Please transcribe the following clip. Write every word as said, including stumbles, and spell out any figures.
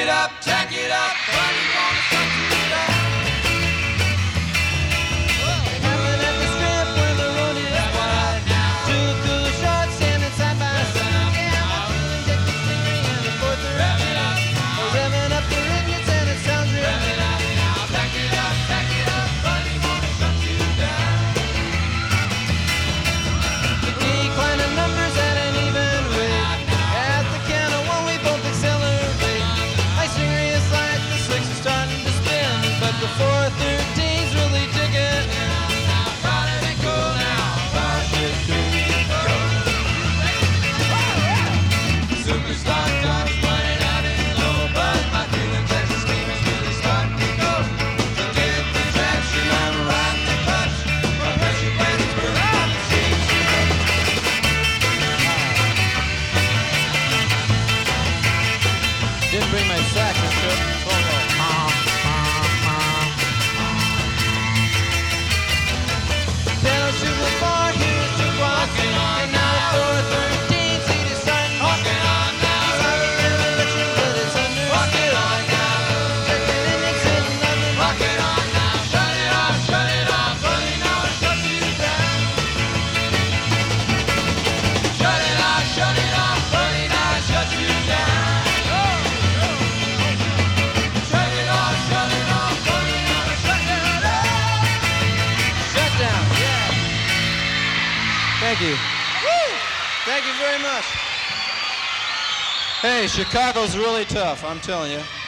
it up, tack it up, buddy, gonna shut you down. Having at the strip where the road is wide. Two cooler shots standing side by side. Yeah, I'm feeling Jack the Stingray and the four thirteen. We're revving up the Rignets and it sounds real Rev it up now, tack it up, tack it up, buddy, gonna shut you down. The declining numbers at an even rate. At the count of one we both accelerate. My Stingray is like the slicks are starting to spin, but the four thirteens really dig it. Try to be cool now, rush it to go. Superstar dogs running out in low, but my feeling Texas steamers really starting to go. To get the traction, I'm riding the clutch. My pressure plate is burning on the seats. Didn't bring my sack this trip. Down to the bar, here's to walking on. And now the four thirteen seat is starting to Walking on now, He's talking revolution, but it's understood. walking on now, Checking in Nixon, London. walking on now. Shut it off, shut it off, buddy, now I shut you down. Shut it off, shut it off, buddy, now I shut you down. Shut it off, shut it off, buddy, now I shut you down. Shut down, yeah. Thank you. Thank you very much. Hey, Chicago's really tough, I'm telling you.